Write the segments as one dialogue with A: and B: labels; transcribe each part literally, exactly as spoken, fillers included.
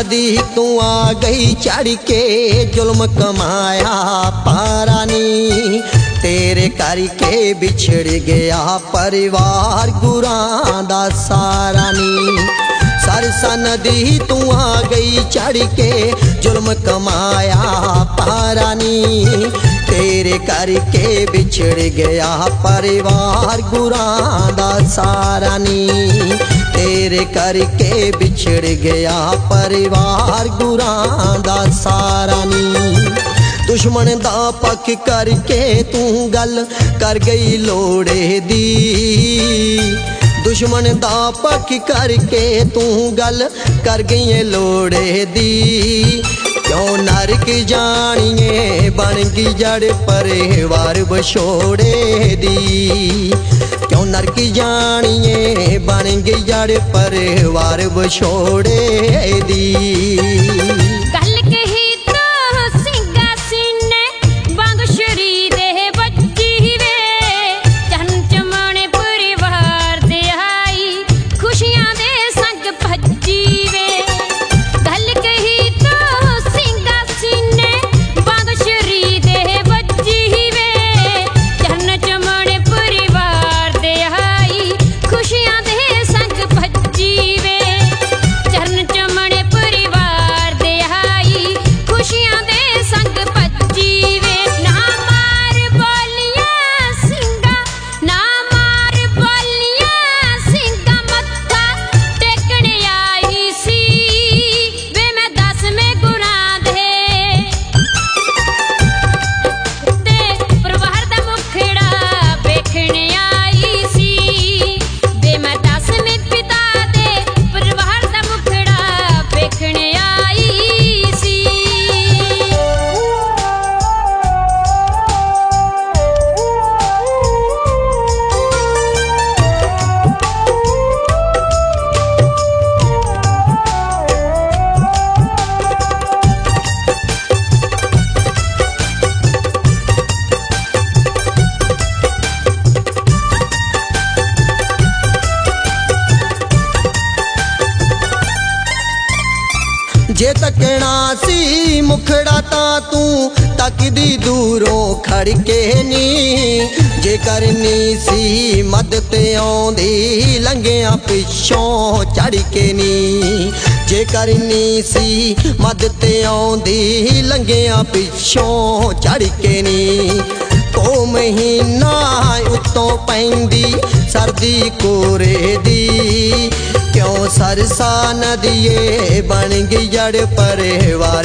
A: नदी तू आ गई चढ़ के जुल्म कमाया पारा नी। तेरे करके बिछड़ गया परिवार गुरां दा सारा नी। सरसा नदी तू आ गई चढ़ के जुल्म कमाया पारा नी। तेरे करके बिछड़ गया परिवार गुरां दा सारा नी। तेरे करके बिछड़ गया परिवार गुरां दा सारा नी। दुश्मन दा पक्ष करके तू गल कर गई लोड़े दी। दुश्मन दा पक्ष करके तू गल कर गई लोड़े दी। क्यों नरक जानिए बन गई जड़ परिवार बछोड़े दी। क्यों नरक जानिए बन गई जड़ परिवार बछोड़े दी। जे तकना सी मुखड़ा ता तू तकदी दूरों खड़ के नी। जे करनी सी मदद आउंदी लंघिया पिछों चढ़ के नी। जे करनी सी मदद आउंदी लंघिया पिछों चढ़ के नी। को महीना उत्तों पैंदी सर्दी कोरे दी। क्यों सरसा नदिए बन गई जड़ परिवार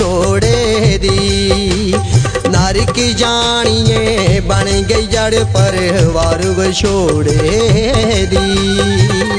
A: बछोड़े दी। नरक जानिए बन गई जड़ परिवार बछोड़े दी।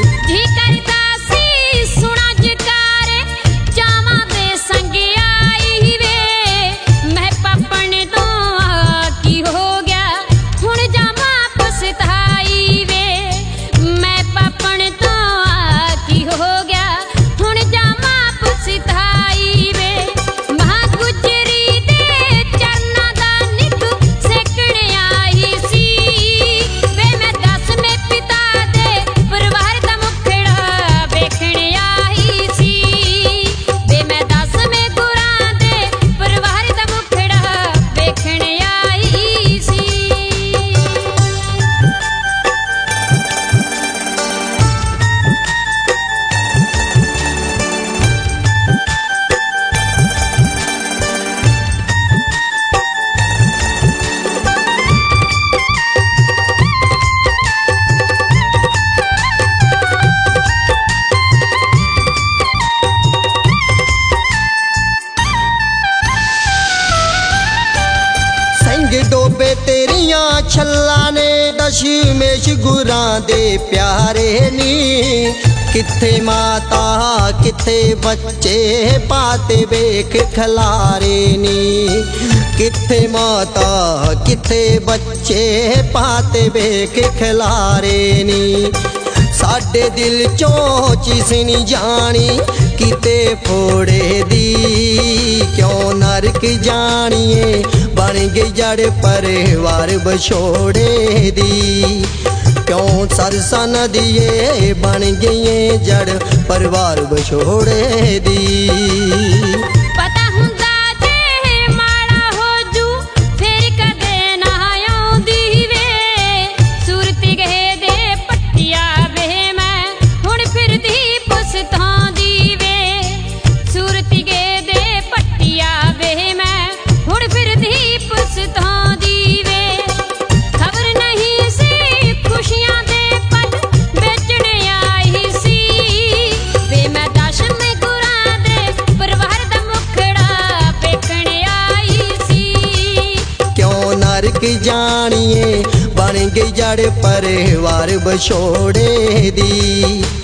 A: डोबे तेरियां छल्ला ने दशमेश गुरां दे प्यारे नी। किथे माता किथे बच्चे पाते वेख खलारे नी। किथे माता किथे बच्चे पाते वेख खलारे नी। साडे दिल चों चिस नहीं जानी किते फोड़े दी। क्यों नरक जानिए बन गई जड़ परिवार बछोड़े दी। क्यों सरसा नदिए बन गई जड़ परिवार विछोड़े दी।
B: पता हुंदा जे माड़ा हो जू फिर कदे ना आउंदी वे, सूरती गहे दे पट्टिया वे मैं हुण फिरदी पुछतांदी वे, सूरती गहे दे पट्टिया वे मैं हुण फिरदी पुछतांदी वे। खबर नहीं सी खुशियां दे पल बेचने आई सी वे मैं दशम गुरां दे परिवार दा मुखड़ा वेखण आई सी।
A: क्यों नरक जानिए बन गई जड़ परिवार विछोड़े दी।